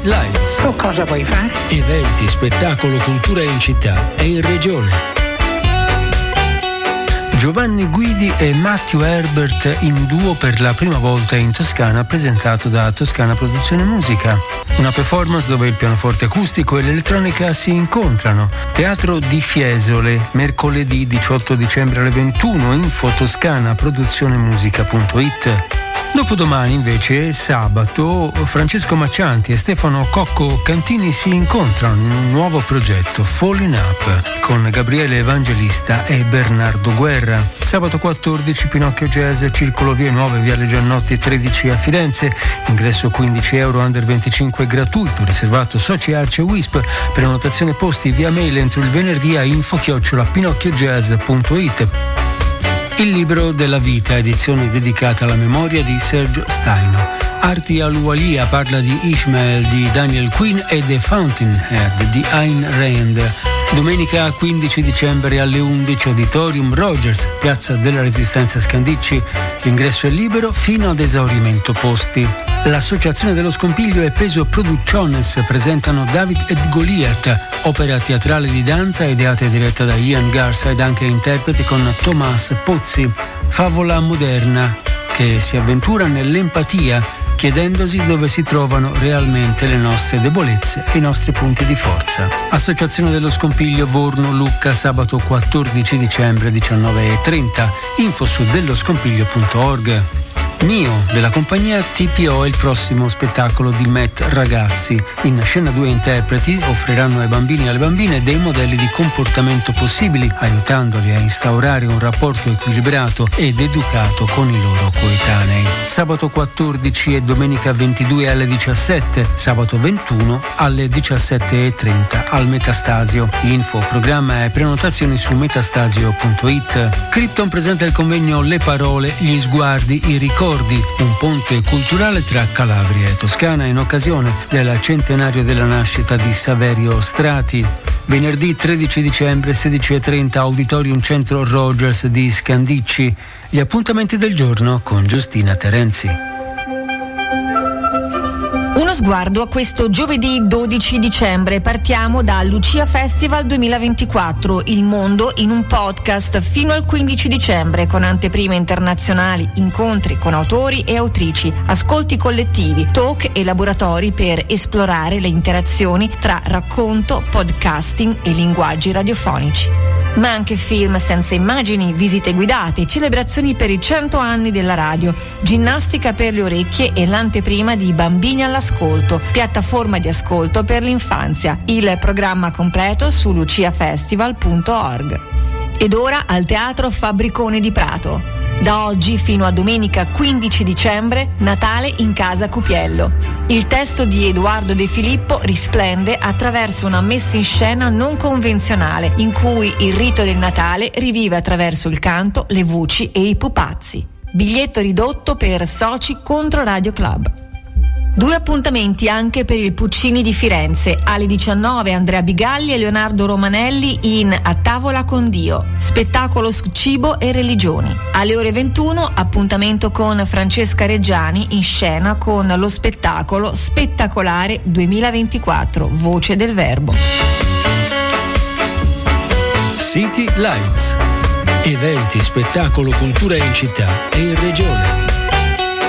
Lights. Tu cosa vuoi fare? Eventi, spettacolo, cultura in città e in regione. Giovanni Guidi e Matteo Herbert in duo per la prima volta in Toscana, presentato da Toscana Produzione Musica. Una performance dove il pianoforte acustico e l'elettronica si incontrano. Teatro di Fiesole, mercoledì 18 dicembre alle 21, info toscanaproduzionemusica.it. Dopodomani invece, sabato, Francesco Maccianti e Stefano Cocco Cantini si incontrano in un nuovo progetto, Falling Up, con Gabriele Evangelista e Bernardo Guerra. Sabato 14, Pinocchio Jazz, Circolo Vie Nuove, Viale Giannotti 13 a Firenze. Ingresso €15, under 25 gratuito, riservato soci Arce e Wisp. Prenotazione posti via mail entro il venerdì a info@pinocchiojazz.it. Il libro della vita, edizione dedicata alla memoria di Sergio Staino. Arti al-Walia parla di Ishmael di Daniel Quinn e The Fountainhead di Ayn Rand. Domenica 15 dicembre alle 11, Auditorium Rogers, Piazza della Resistenza Scandicci. L'ingresso è libero fino ad esaurimento posti. L'Associazione dello Scompiglio e Peso Producciones presentano David et Goliath, opera teatrale di danza ideata e diretta da Ian Garza ed anche interpreti con Tomas Pozzi. Favola moderna che si avventura nell'empatia, chiedendosi dove si trovano realmente le nostre debolezze e i nostri punti di forza. Associazione dello Scompiglio Vorno Lucca, sabato 14 dicembre 19:30. Info su delloscompiglio.org. Nio della compagnia TPO è il prossimo spettacolo di Met Ragazzi. In scena 2 interpreti offriranno ai bambini e alle bambine dei modelli di comportamento possibili, aiutandoli a instaurare un rapporto equilibrato ed educato con i loro coetanei. Sabato 14 e domenica 22 alle 17, sabato 21 alle 17:30 al Metastasio. Info, programma e prenotazioni su metastasio.it. Krypton presenta il convegno Le parole, gli sguardi, i ricordi, un ponte culturale tra Calabria e Toscana in occasione del centenario della nascita di Saverio Strati. Venerdì 13 dicembre 16:30, Auditorium Centro Rogers di Scandicci. Gli appuntamenti del giorno con Giustina Terenzi. Uno sguardo a questo giovedì 12 dicembre. Partiamo da Lucia Festival 2024, il mondo in un podcast, fino al 15 dicembre, con anteprime internazionali, incontri con autori e autrici, ascolti collettivi, talk e laboratori per esplorare le interazioni tra racconto, podcasting e linguaggi radiofonici. Ma anche film senza immagini, visite guidate, celebrazioni per i 100 anni della radio, ginnastica per le orecchie e l'anteprima di Bambini all'ascolto, piattaforma di ascolto per l'infanzia. Il programma completo su luciafestival.org. Ed ora al Teatro Fabbricone di Prato. Da oggi fino a domenica 15 dicembre, Natale in Casa Cupiello. Il testo di Edoardo De Filippo risplende attraverso una messa in scena non convenzionale, in cui il rito del Natale rivive attraverso il canto, le voci e i pupazzi. Biglietto ridotto per soci contro Radio Club. 2 appuntamenti anche per il Puccini di Firenze. Alle 19 Andrea Bigalli e Leonardo Romanelli in A tavola con Dio, spettacolo su cibo e religioni. Alle ore 21 appuntamento con Francesca Reggiani in scena con lo spettacolo Spettacolare 2024, Voce del Verbo. City Lights. Eventi, spettacolo, cultura in città e in regione.